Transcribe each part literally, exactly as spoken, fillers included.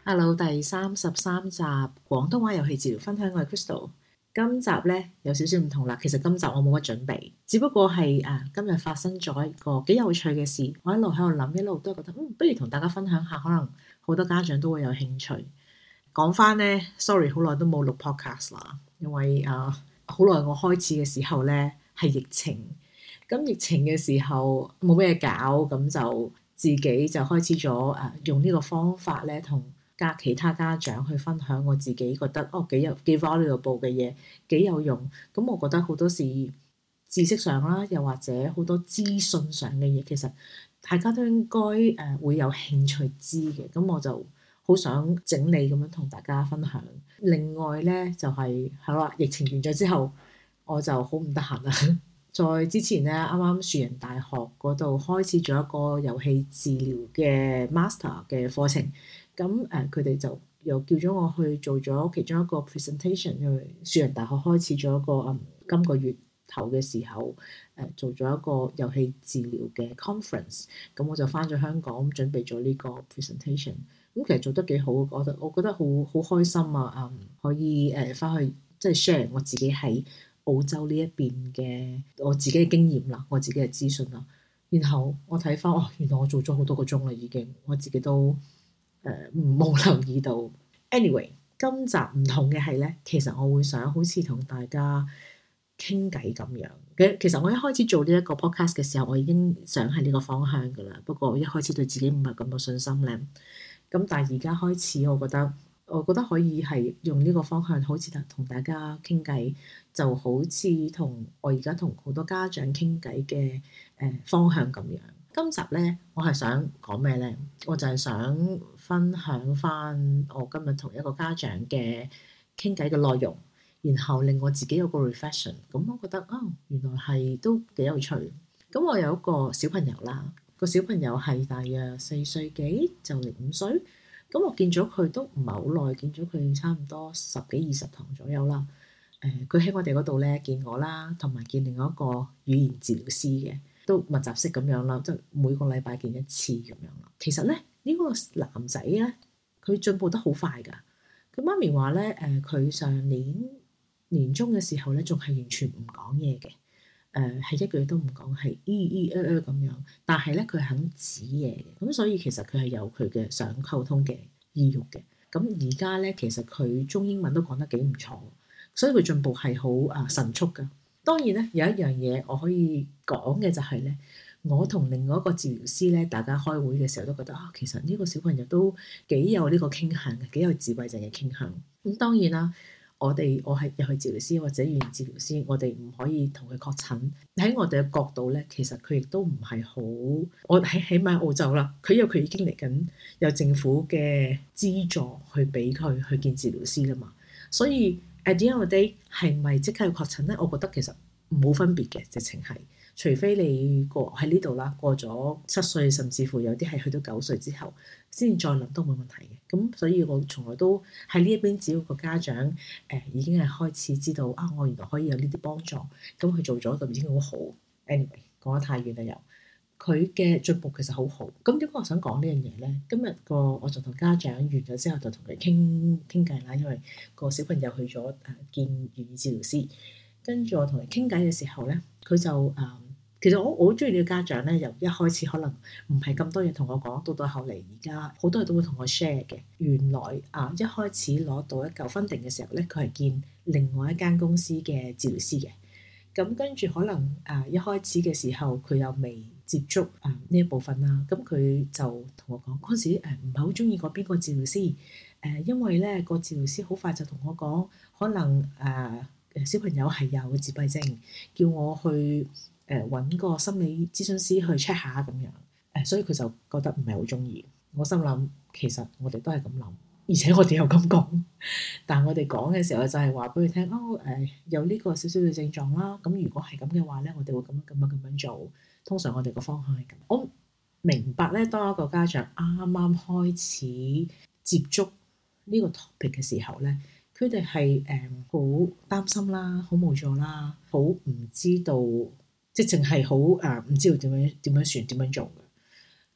Hello，第三十三集廣東話遊戲治療分享，我係 Crystal。今集咧有少少唔同啦，其實今集我冇乜準備，只不過係啊今日發生咗一個幾有趣嘅事，我一路喺度諗，一路都覺得嗯，不如同大家分享下，可能好多家長都會有興趣。講翻咧，sorry，好耐都冇錄 podcast 啦，因為啊好耐我開始嘅時候咧係疫情，咁疫情嘅時候冇咩搞，咁就自己就開始咗誒、啊、用呢個方法咧同加其他家長去分享我自己覺得哦幾有幾 valuable 嘅嘢，幾有用。咁我覺得好多時知識上啦，又或者好多資訊上嘅嘢，其實大家都應該誒、呃、會有興趣知嘅。咁我就好想整理咁樣同大家分享。另外咧就係係啦，疫情完咗之後，我就好唔得閒啦。在之前咧，啱啱樹仁大學嗰度開始咗一個遊戲治療嘅 master 嘅課程。咁誒佢哋就又叫咗我去做咗其中一個 presentation，因為樹仁大學開始咗一個嗯今個月頭嘅時候誒、呃、做咗一個遊戲治療嘅 conference，咁我就翻咗香港準備咗呢個 presentation，咁其實做得幾好，我覺得我覺得好好開心啊！嗯，可以誒翻去即係 share 我自己喺澳洲呢一邊嘅我自己嘅經驗啦，我自己嘅資訊啦，然後我睇翻哦，原來我做咗好多個鐘啦已經，我自己都〜誒冇、呃、留意到。Anyway，今集唔同嘅係咧，其實我會想好似同大家傾偈咁樣嘅。其實我一開始做呢一個 podcast 嘅時候，我已經想係呢個方向㗎啦。不過一開始對自己唔係咁有信心咧。咁但係而家開始，我覺得我覺得可以係用呢個方向，好似同大家傾偈，就好似同我而家同好多家長傾偈嘅誒方向咁樣。今集咧，我係想講咩咧？我就係想分享翻我今日同一個家長嘅傾偈嘅內容，然後令我自己有個 reflection。咁我覺得啊、哦，原來係都幾有趣。咁我有一個小朋友啦，個小朋友係大約四歲幾就嚟五歲。咁我見咗佢都唔係好耐，見咗佢差唔多十幾二十堂左右啦。誒、呃，佢喺我哋嗰度咧見我啦，同埋見另外一個語言治療師嘅。都密集式咁樣啦，即係每個禮拜見一次咁樣啦。其實咧，呢個男仔咧，佢進步得好快㗎。佢媽咪話咧，誒，佢上年年中嘅時候咧，仲係完全唔講嘢嘅，誒，係一句都唔講，係咿咿呃呃咁樣。但係咧，佢肯指嘢嘅，咁所以其實佢係有佢嘅想溝通嘅意欲嘅。咁而家咧，其實佢中英文都講得幾唔錯，所以佢進步係好啊神速㗎。當然咧，有一樣嘢我可以講嘅就係咧，我同另外一個治療師咧，大家開會嘅時候都覺得啊，其實呢個小朋友都幾有呢個傾向嘅，幾有自閉症嘅傾向。咁、嗯、當然啦，我哋我係遊戲治療師或者語言治療師，我哋唔可以同佢確診。喺我哋嘅角度咧，其實佢亦都唔係好，我喺起碼澳洲啦，佢因為佢已經嚟緊有政府嘅資助去俾佢去見治療師啦嘛，所以。At the end of the day 係咪即刻要確診咧？我覺得其實冇分別嘅，直情係，除非你過喺呢度啦，過咗七歲，甚至乎有啲係去到九歲之後，先再諗都冇問題嘅。咁所以我從來都喺呢一邊，只要個家長誒、呃、已經係開始知道啊，我原來可以有呢啲幫助，咁佢做咗就已經好好。Anyway，講得太遠啦又。佢嘅進步其實好好，咁點解我想講呢樣嘢咧？今日個我就同家長完咗之後，就同佢傾傾偈啦。因為個小朋友去咗誒見語言治療師，跟住我同佢傾偈嘅時候咧，佢就誒、呃、其實我我好中意呢個家長咧，由一開始可能唔係咁多嘢同我講，到到後嚟而家好多嘢都會同我 share 嘅。原來啊、呃，一開始攞到一嚿 funding嘅時候咧，佢係見另外一間公司嘅治療師嘅。咁跟住可能誒、呃、一開始嘅時候，佢又未接觸誒呢一部分啦，咁佢就同我講嗰陣時誒唔係好中意嗰邊個治療師誒、呃，因為咧個治療師好快就同我講，可能誒、呃、小朋友係有自閉症，叫我去誒揾、呃、個心理諮詢師去 check 下咁樣誒、呃，所以佢就覺得唔係好中意。我心諗其實我哋都係咁諗，而且我哋又咁講，但係我哋講嘅時候就係話俾佢聽哦誒、呃，有呢個少少嘅症狀啦。咁如果係咁嘅話咧，我哋會咁樣咁樣咁樣做。通常我哋個方向係咁，我明白咧。當一個家長啱啱開始接觸呢個 topic 嘅時候咧，佢哋係誒好擔心啦，好無助啦，好唔知道，即係淨係好誒唔知道點樣點樣算點樣做嘅。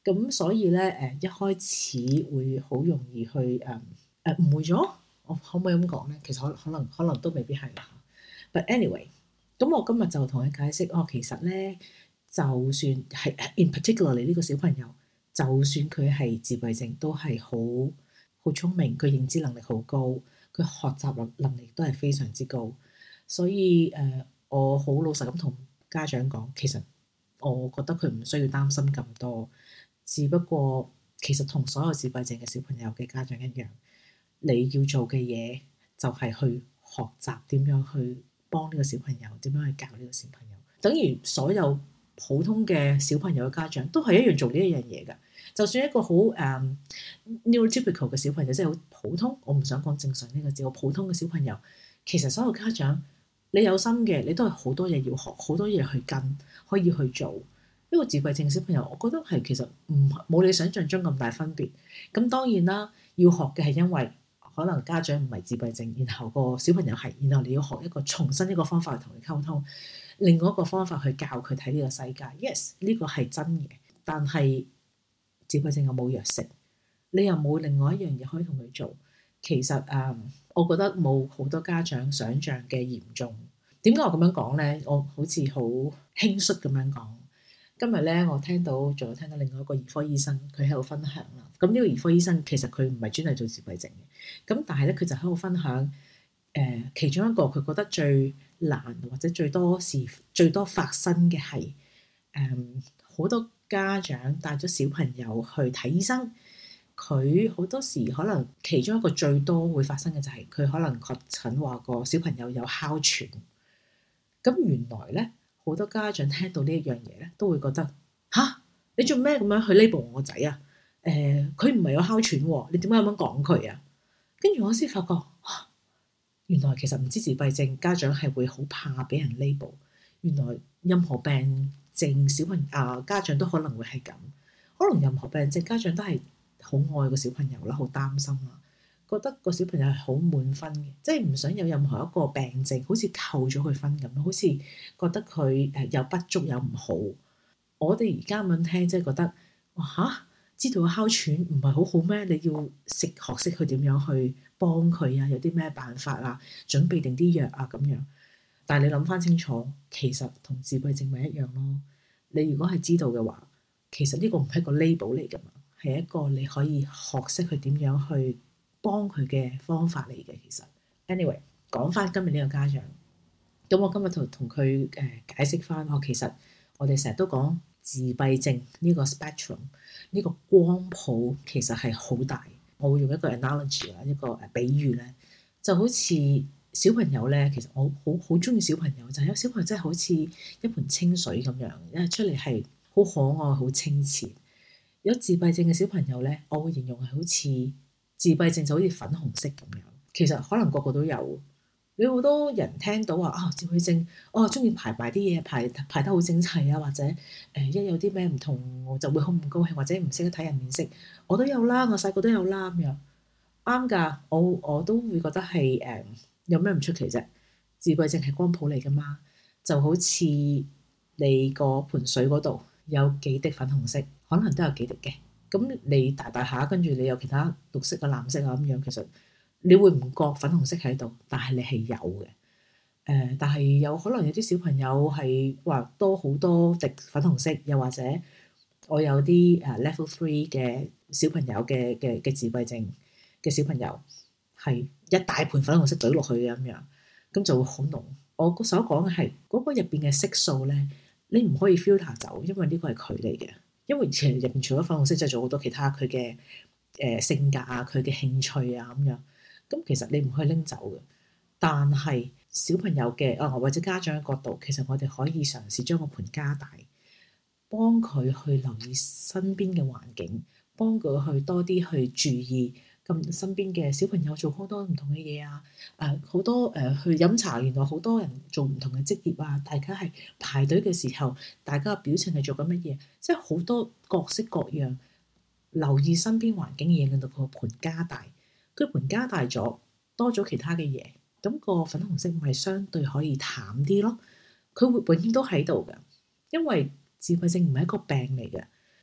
咁所以咧誒，一開始會好容易去誒誒誤會咗，我可唔可以咁講咧？其實可可能可能都未必係啦。But anyway，咁我今日就同佢解釋，哦，其實咧就算係 in particular 你呢個小朋友，就算佢係自閉症，都係好好聰明，佢認知能力好高，佢學習能能力都係非常之高。所以誒、呃，我好老實咁同家長講，其實我覺得佢唔需要擔心咁多。只不過其實同所有自閉症嘅小朋友嘅家長一樣，你要做嘅嘢就係去學習點樣去幫呢個小朋友，點樣去教呢個小朋友。等於所有普通嘅小朋友嘅家長都係一樣做呢一樣嘢㗎。就算一個好誒、um, neurotypical 嘅小朋友，即係好普通，我唔想講正常呢個字，好普通嘅小朋友，其實所有家長你有心嘅，你都係好多嘢要學，好多嘢去跟，可以去做。呢個自閉症小朋友，我覺得係其實唔冇你想象中咁大分別。咁當然啦，要學嘅係因為可能家長唔係自閉症，然後個小朋友係，然後你要學一個重新一個方法去同佢溝通，另外一個方法去教佢睇呢個世界。Yes，呢個係真嘅，但係自閉症有冇藥食？你又冇另外一樣嘢可以同佢做。其實誒、嗯，我覺得冇好多家長想象嘅嚴重。點解我咁樣講咧？我好似好輕率咁樣講。今日咧，我聽到仲有聽到另外一個兒科醫生，佢喺度分享啦。咁呢個兒科醫生其實佢唔係專係做自閉症嘅，咁但係咧佢就喺度分享，誒、呃、其中一個佢覺得最難或者最多事最多發生嘅係，誒好多家長帶咗小朋友去睇醫生，佢好多時可能其中一個最多會發生嘅就係佢可能確診話個小朋友有哮喘，咁原來咧。好多家長聽到呢一樣嘢咧，都會覺得吓，你做咩咁樣去 label 我個仔啊？誒、呃，佢唔係有哮喘喎，你點解咁樣講佢啊？跟住我先發覺，啊，原來其實唔知自閉症家長係會好怕俾人 label。原來任何病症小朋友啊，家長都可能會係咁。可能任何病症家長都係好愛個小朋友啦，好擔心啦。覺得個小朋友係好滿分嘅，即係唔想有任何一個病症，好似扣咗佢分咁，好似覺得佢誒有不足有唔好。我哋而家咁樣聽，即係覺得哇嚇，知道哮喘唔係好好咩？你要識學識佢點樣去幫佢啊，有啲咩辦法啊，準備定啲藥啊咁樣。但係你諗翻清楚，其實同自閉症咪一樣咯。你如果係知道嘅話，其實呢個唔係一個 label 嚟㗎嘛，係一個你可以學識佢點樣去幫佢嘅方法嚟嘅。其實 anyway 講翻今日呢個家長，咁我今日同同佢誒解釋翻，我其實我哋成日都講自閉症呢個 spectrum 呢個光譜其實係好大。我會用一個 analogy 啦，一個誒比喻咧，就好似小朋友咧，其實我好好中意小朋友，就係有小朋友真係好似一盆清水咁樣，因為出嚟係好可愛、好清澈。有自閉症嘅小朋友咧，我會形容係好似自閉症就好似粉紅色咁樣，其實可能個個都有。你好多人聽到話啊，自閉症，我中意排埋啲嘢，排排得好整齊啊，或者誒、呃、一有啲咩唔同，我就會好唔高興，或者唔識得睇人面色。我都有啦，我細個都有啦咁樣，啱㗎。我我都會覺得係誒、呃、有咩唔出奇啫？自閉症係光譜嚟㗎嘛，就好似你個盆水嗰度有幾滴粉紅色，可能都有幾滴嘅。咁你大大下，跟住你有其他綠色啊、藍色啊咁樣，其實你會唔覺粉紅色喺度，但係你係有嘅。誒、呃，但係有可能有啲小朋友係話多好多滴粉紅色，又或者我有啲誒 level three 嘅小朋友嘅嘅嘅自閉症嘅小朋友係一大盤粉紅色懟落去嘅咁樣，咁就會好濃。我所講嘅係嗰個入邊嘅色素咧，你唔可以 filter 走，因為呢個係佢嚟嘅。因為其實入邊除咗粉紅色，即係做好多其他佢嘅誒性格啊、佢嘅興趣啊咁樣。咁其實你唔可以拎走嘅。但係小朋友嘅啊或者家長嘅角度，其實我哋可以嘗試將個盤加大，幫佢去留意身邊嘅環境，幫佢去多啲去注意咁身邊嘅小朋友做好多唔同嘅嘢啊！誒、呃、好多誒、呃、去飲茶，原來好多人做唔同嘅職業啊！大家係排隊嘅時候，大家嘅表情係做緊乜嘢？即係好多各式各樣，留意身邊環境嘅嘢，令到個盤加大。佢盤加大咗，多咗其他嘅嘢，咁個粉紅色咪相對可以淡啲咯。佢會永遠都喺度嘅，因為自閉症唔係一個病嚟嘅。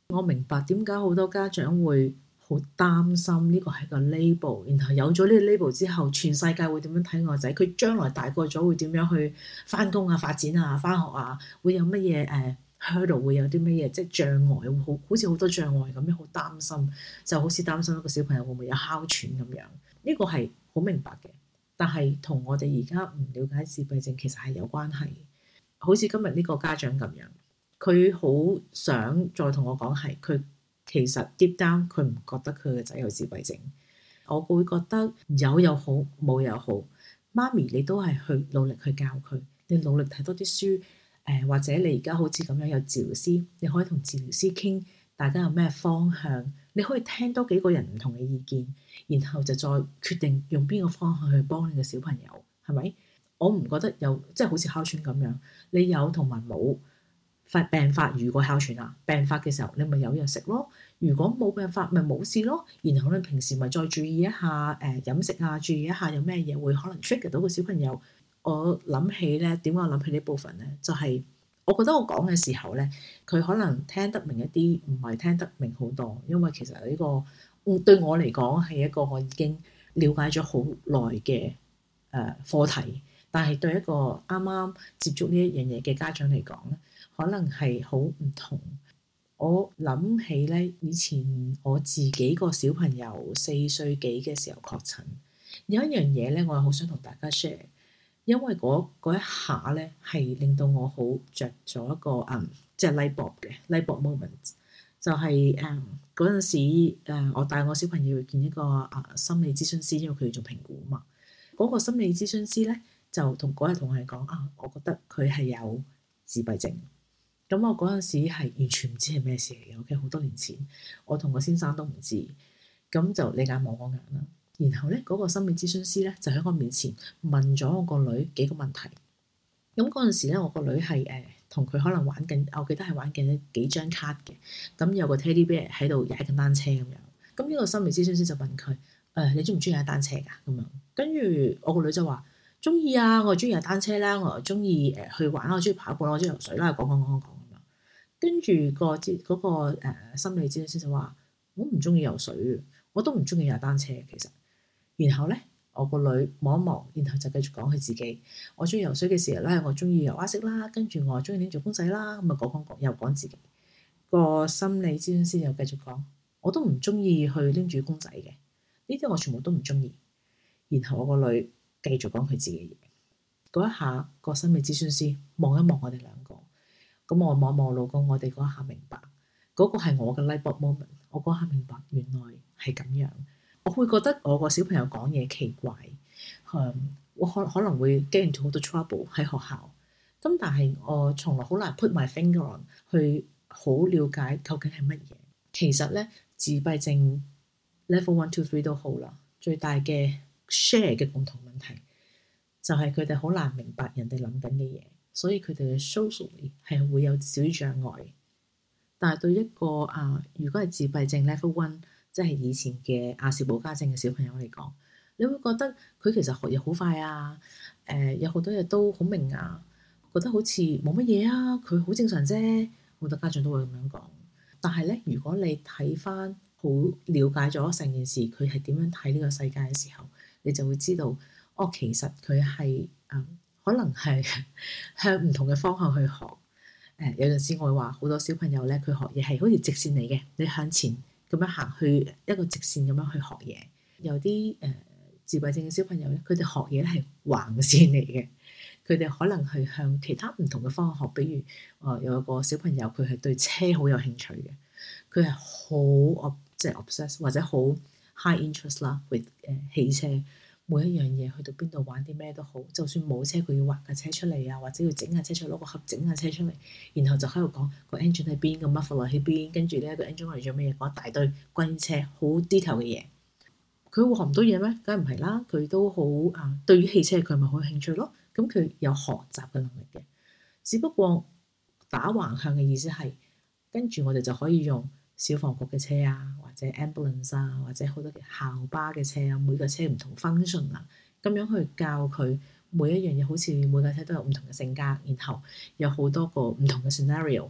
我明白點解好多家長會好擔心呢個係個 label，然後有咗呢個 label 之後，全世界會點樣睇我仔？佢將來大個咗會點樣去返工啊、發展啊、返學啊？會有乜嘢誒 hurdle？會有啲乜嘢即係障礙？會好好似好多障礙咁樣，好擔心，就好似擔心一個小朋友會唔會有哮喘咁樣。呢個係好明白嘅，但係同我哋而家唔了解自閉症其實係有關係。好似今日呢個家長咁樣。佢好想再同我講係，佢其實 deep down 佢唔覺得佢個仔有自閉症。我會覺得有又好，冇又好，媽咪你都係去努力去教佢，你努力睇多啲書，誒、呃、或者你而家好似咁樣有治療師，你可以同治療師傾，大家有咩方向，你可以聽多幾個人唔同嘅意見，然後就再決定用邊個方向去幫你嘅小朋友，係咪？我唔覺得有即係、就是、好似哮喘咁樣，你有同埋冇。發病發，如果哮喘啊，病發嘅時候你咪有藥食咯。如果冇病發，咪冇事咯。然後你平時咪再注意一下誒、呃、飲食啊，注意一下有咩嘢會可能 trigger 到個小朋友。我諗起咧，點解我諗起呢部分咧？就係、是、我覺得我講嘅時候咧，佢可能聽得明一啲，唔係聽得明好多。因為其實呢、這個對我嚟講係一個我已經了解咗好耐嘅誒課題，但係對一個啱啱接觸呢一樣嘢嘅家長嚟講咧，可能係好唔同。我諗起咧，以前我自己個小朋友四歲幾嘅時候確診，有一樣嘢咧，我係好想同大家 share，因為嗰一下咧係令到我好着咗一個嗯，即係 light bulb 嘅 light bulb moment，就係誒嗰陣時誒，我帶我小朋友去見一個啊心理諮詢師，因為佢要做評估啊嘛。嗰、嗰個心理諮詢師咧就同嗰日同我哋講啊，我覺得佢係有自閉症。咁我嗰陣時係完全唔知係咩事嚟嘅，OK，好多年前，我同個先生都唔知，咁就你眼望我眼啦。然後咧，嗰、嗰個心理諮詢師咧就喺我面前問咗我個女幾個問題。咁嗰陣時咧，我個女係誒同佢可能玩緊，我記得係玩緊幾張卡嘅。咁有個 teddy bear 喺度踩緊單車咁樣。咁呢個心理諮詢師就問佢：誒、呃，你中唔中意踩單車㗎？咁樣跟住我個女就話：中意啊，我中意踩單車啦，我又中意誒去玩，我中意跑步，我中意游水啦，講講講講講。跟住個嗰、嗰個誒、呃、心理諮詢師就話：我唔中意游水，我都唔中意踩單車。其實，然後咧，我個女望一望，然後就繼續講佢自己。我中意游水嘅時候咧，我中意游蛙式啦，跟住我中意拎做公仔啦。咁啊講講講，又講自己。個心理諮詢師又繼續講：我都唔中意去拎住公仔嘅，呢啲我全部都唔中意。然後我個女繼續講佢自己嘢。嗰一下，個心理諮詢師望一望我哋兩個。咁我望望老公，我哋嗰下明白，嗰、嗰個係我嘅 light bulb moment。我嗰下明白，原來係咁樣。我會覺得我個小朋友講嘢奇怪，嗯、我可可能會 get into 好多 trouble 喺學校。咁但係我從來好難 put my finger on 去好了解究竟係乜嘢。其實咧，自閉症 level one two three 都好啦，最大嘅 share 嘅共同問題就係佢哋好難明白人哋諗緊嘅嘢。所以佢哋嘅 socially 係會有少少障礙，但係對一個啊，如果係自閉症 level one，即係以前嘅亞氏保加症嘅小朋友嚟講，你會覺得佢其實學嘢好快啊，誒、呃、有好多嘢都好明啊，覺得好似冇乜嘢啊，佢好正常啫。好多家長都會咁樣講，但係咧，如果你睇翻好了解咗成件事，佢係點樣睇呢個世界嘅時候，你就會知道，哦，其實佢係嗯。可能係向唔同嘅方向去學，誒、呃、有陣時我會話好多小朋友咧，佢學嘢係好似直線嚟嘅，你向前咁樣行去一個直線咁樣去學嘢。有啲誒、呃、自閉症嘅小朋友咧，佢哋學嘢咧係橫線嚟嘅，佢哋可能係向其他唔同嘅方向學。比如誒、呃、有一個小朋友佢係對車好有興趣嘅，佢係好即係 obsess 或者好 high interest 啦，with 誒汽車。每一樣嘢去到邊度玩啲咩都好，就算冇車佢要畫架車出嚟啊，或者要整架車出嚟，攞個盒整架車出嚟，然後就喺度講個 engine 喺邊，個 muffler 喺邊，跟住咧個 engine 嚟做咩嘢，講一大堆關於車好 detail 嘅嘢。佢會學唔到嘢咩？梗係唔係啦，佢都好啊。對於汽車佢咪好有興趣咯。咁佢有學習嘅能力嘅，只不過打橫向嘅意思係跟住我哋就可以用消防局嘅車啊，或者 ambulance 啊，或者好多嘅校巴嘅車啊，每個車唔同 function 啊，咁樣去教佢每一樣嘢，好似每架車都有唔同嘅性格，然後有好多個唔同嘅 scenario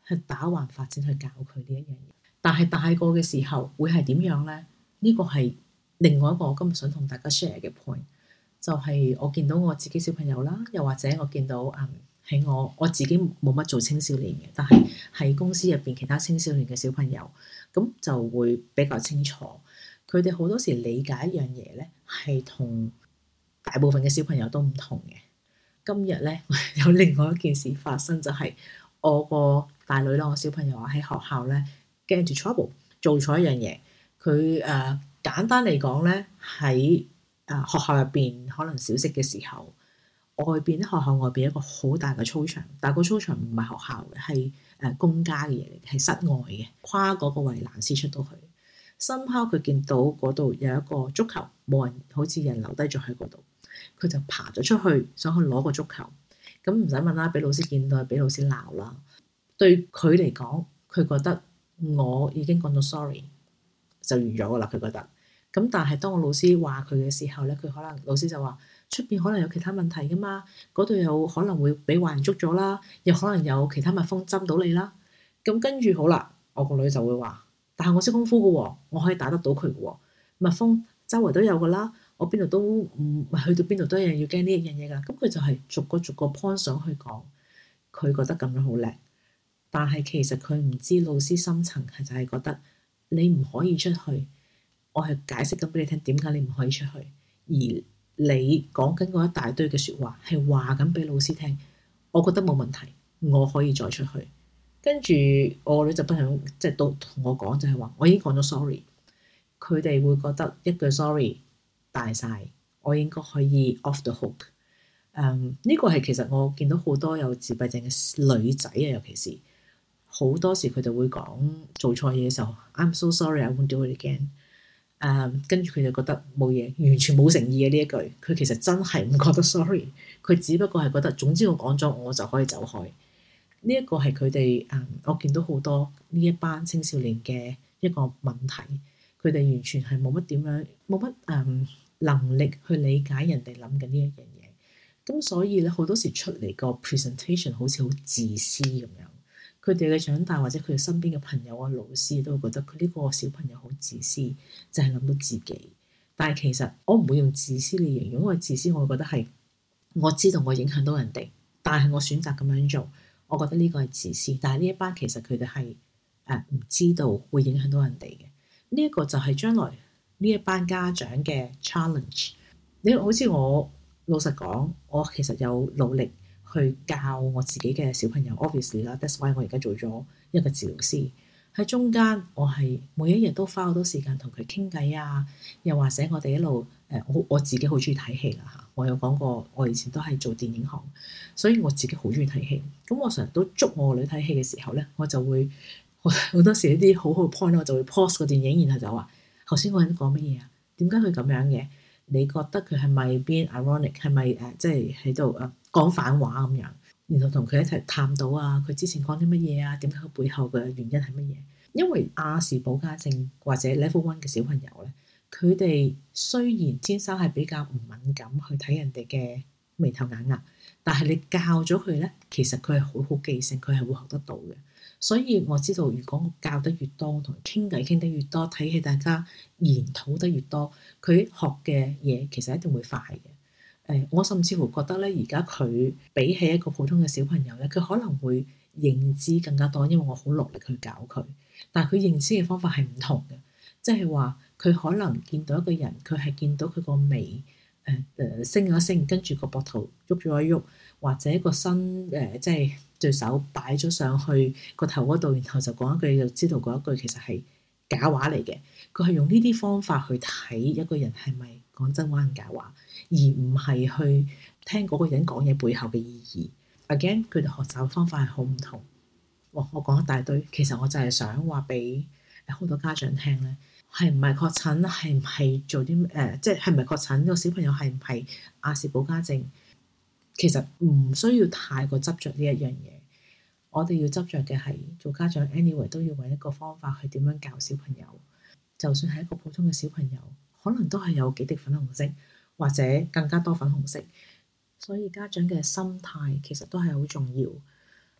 去打橫發展去教佢呢一樣嘢。但係大個嘅時候會係點樣呢？呢個係另外一個我今日想同大家 share 嘅 point，就係我見到我自己小朋友啦，又或者我見到嗯喺我我自己冇乜做青少年嘅，但係喺公司入邊其他青少年嘅小朋友，咁就會比較清楚。佢哋好多時理解一樣嘢咧，係同大部分嘅小朋友都唔同嘅。今日咧有另外一件事發生，就係、是、我個大女啦，我小朋友啊喺學校咧 get into trouble，做錯一樣嘢。佢誒、呃、簡單嚟講咧，喺誒學校入邊可能小息嘅時候，外邊咧學校外邊一個好大嘅操場，但係個操場唔係學校嘅，係誒公家嘅嘢嚟嘅，係室外嘅，跨嗰個圍欄先出到去。somehow佢見到嗰度有一個足球，冇人，好似人留低咗喺嗰度，佢就爬咗出去，想去攞個足球。咁唔使問啦，俾老師見到，俾老師鬧啦。對佢嚟講，佢覺得我已經講咗 sorry 就完咗噶啦。佢覺得咁，但係當我老師話佢嘅時候咧，佢可能老師就話出邊可能有其他問題噶嘛，嗰度有可能會俾壞人捉咗啦，又可能有其他蜜蜂針到你啦。咁跟住好啦，我個女就會話，但係我識功夫嘅喎，我可以打得到佢嘅喎。蜜蜂周圍都有噶啦，我邊度都唔去到邊度都一樣要驚呢一樣嘢噶。咁佢就係逐個逐個 point 上去講，佢覺得咁樣好叻。但係其實佢唔知老師深層係就係覺得你唔可以出去，我係解釋緊俾你聽點解你唔可以出去，而你講緊嗰一大堆嘅説話係話緊俾老師聽，我覺得冇問題，我可以再出去。跟住我女就不想即係都同我講就係話，我已經講咗 sorry，佢哋會覺得一句 sorry 大晒，我應該可以 off the hook。嗯，呢個係其實我見到好多有自閉症嘅女仔啊，尤其是。好多時佢哋會講做錯嘢嘅時候 ，I'm so sorry, I won't do it again。誒，跟住佢就覺得冇嘢，完全冇誠意嘅呢一句。佢其實真係唔覺得 sorry，佢只不過係覺得總之我講咗，我就可以走開。呢一個係佢哋誒，我見到好多呢一班青少年嘅一個問題。佢哋完全係冇乜點樣，冇乜誒能力去理解人哋諗緊呢一樣嘢。咁所以咧，好多時出嚟個 presentation 好似好自私咁樣。佢哋嘅長大或者佢哋身邊嘅朋友啊、老師都會覺得佢呢個小朋友好自私，就係諗到自己。但係其實我唔會用自私嚟形容，因為自私我會覺得係我知道我影響到人哋，但係我選擇咁樣做，我覺得呢個係自私。但係呢一班其實佢哋係誒唔知道會影響到人哋嘅。呢一個就係將來呢一班家長嘅 challenge。你好似我老實講，我其實有努力去教我自己嘅小朋友 obviously 啦 that's why 我而家做咗一個治療師。喺中間我係每一日都花好多時間同佢傾偈啊，又或者我哋一路誒、呃、我我自己好中意睇戲啦嚇，我有講過我以前都係做電影行，所以我自己好中意睇戲。咁我成日都捉我個女睇戲嘅時候咧，我就會好多時一啲好好 point 我就會 pause 個電影，然後就話頭先嗰個人講乜嘢啊？點解佢咁樣嘅？你覺得佢係咪變 ironic？ 係咪誒即係喺度誒講反話咁樣？然後同佢一齊探討啊，佢之前講啲乜嘢啊？點解佢背後嘅原因係乜嘢？因為亞氏保加症或者 level one 嘅小朋友咧，佢哋雖然天生係比較唔敏感去睇人哋嘅眉頭眼額，但係你教咗佢咧，其實佢係好好記性，佢係會學得到嘅。所以我知道，如果我教得越多，同佢傾偈傾得越多，睇戲大家研討得越多，佢學嘅嘢其實一定會快嘅。誒、呃，我甚至乎覺得咧，而家佢比起一個普通嘅小朋友咧，佢可能會認知更加多，因為我好努力去教佢。但係佢認知嘅方法係唔同嘅，即係話佢可能見到一個人，佢係見到佢個眉誒誒升咗升，跟住個膊頭喐咗一喐，或者個身誒、呃、即係對手擺咗上去個頭嗰度，然後就講一句，就知道嗰一句其實係假話嚟嘅。佢係用呢啲方法去睇一個人係咪講真話定假話，而唔係去聽嗰個人講嘢背後嘅意義。Again，佢哋學習嘅方法係好唔同。我我講一大堆，其實我就係想話俾好多家長聽咧，係唔係確診，係唔係做啲誒、呃，即係係唔係確診個小朋友係唔係亞氏保加症，其實唔需要太過執着呢一樣嘢。我哋要執着嘅係做家長 anyway 都要揾一個方法去點樣教小朋友。就算係一個普通嘅小朋友，可能都係有幾滴粉紅色，或者更加多粉紅色。所以家長嘅心態其實都係好重要。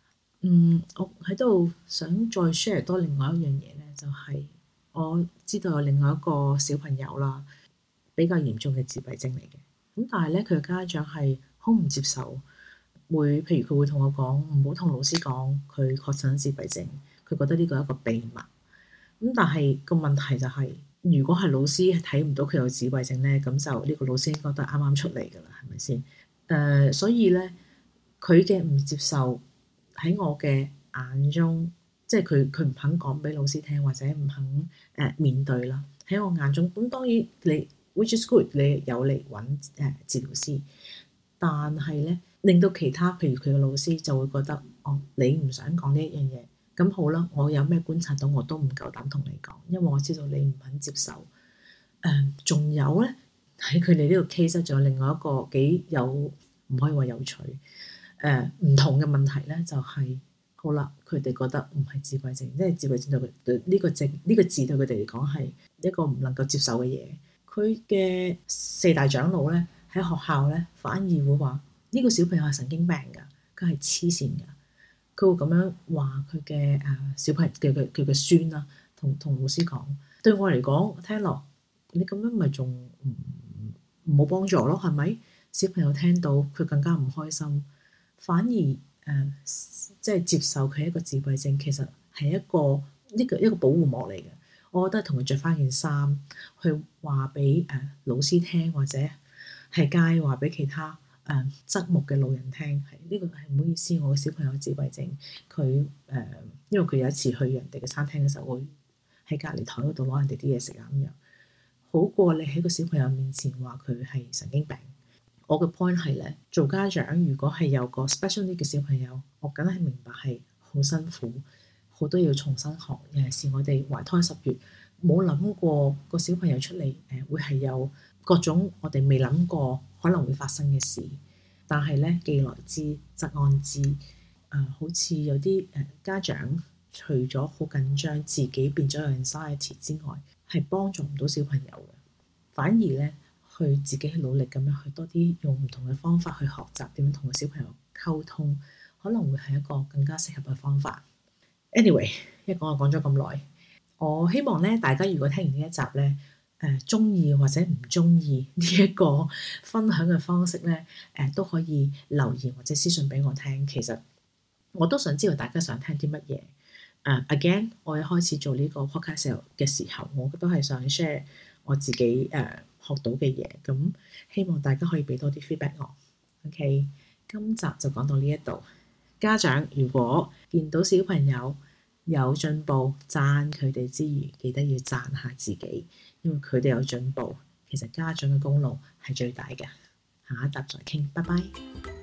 嗯，我喺度想再 share 多另外一樣嘢咧，就係、是、我知道有另外一個小朋友啦，比較嚴重嘅自閉症嚟嘅。咁但係咧，佢嘅家長係好唔接受，會譬如佢會同我講唔好同老師講佢確診自閉症，佢覺得呢個係一個秘密。咁但係個問題就係、是，如果係老師係睇唔到佢有自閉症咧，咁就呢個老師應該都係啱啱出嚟㗎啦，係咪先？誒、呃，所以咧，佢嘅唔接受喺我嘅眼中，即係佢佢唔肯講俾老師聽，或者唔肯誒、呃、面對啦。喺我眼中，咁當然你 which is good，你有嚟揾誒治療師，但係咧令到其他譬如佢嘅老師就會覺得，哦，你唔想講呢一樣嘢。咁好啦，我有咩觀察到我都唔夠膽同你講，因為我知道你唔肯接受。誒、呃，仲有咧喺佢哋呢個 case 仲有另外一個幾有唔可以話有趣誒唔、呃、同嘅問題咧，就係、是、好啦，佢哋覺得唔係自閉症，即係自閉症對佢對呢個症呢、呢個字對佢哋嚟講係一個唔能夠接受嘅嘢。佢嘅四大長老咧喺學校咧反而會話呢、呢個小朋友係神經病㗎，佢係黐線㗎。佢會咁樣話佢嘅誒小朋友嘅佢佢嘅孫啦，同同老師講。對我嚟講，聽落你咁樣咪仲唔冇幫助咯？係咪？小朋友聽到佢更加唔開心，反而誒、呃、即係接受佢係一個自閉症，其實係一個呢個一個保護膜嚟嘅。我覺得同佢着翻件衫去話俾誒老師聽，或者係街話俾其他誒側目嘅路人聽，係呢、這個係唔好意思，我嘅小朋友自閉症，佢誒、呃、因為佢有一次去人哋嘅餐廳嘅時候，會喺隔離台嗰度攞人哋啲嘢食啊咁樣，好過你喺個小朋友面前話佢係神經病。我嘅 point 係咧，做家長如果係有個 special need 嘅小朋友，我梗係明白係好辛苦，好多要重新學。尤其是我哋懷胎十月，冇諗過個小朋友出嚟誒、呃、會係有各種我哋未諗過可能會發生嘅事。但係咧，既來之則安之。誒、呃，好似有啲誒、呃、家長除咗好緊張自己變咗有 anxiety 之外，係幫助唔到小朋友嘅，反而咧。去自己去努力咁樣去多啲用唔同嘅方法去學習點樣同個小朋友溝通，可能會係一個更加適合嘅方法。Anyway，一講我講咗咁耐，我希望咧大家如果聽完呢一集咧，誒中意或者唔中意呢一個分享嘅方式咧，誒、呃、都可以留言或者私信俾我聽。其實我都想知道大家想聽啲乜嘢。誒、uh, again，我一開始做呢個 podcast 嘅時候，我都係想 share 我自己誒、uh, 學到嘅嘢，咁希望大家可以俾多啲 feedback 我。OK，今集就講到呢一度。家長如果見到小朋友有進步，讚佢哋之餘，記得要讚下自己，因為佢哋有進步，其實家長嘅功勞係最大嘅。下一集再傾，拜拜。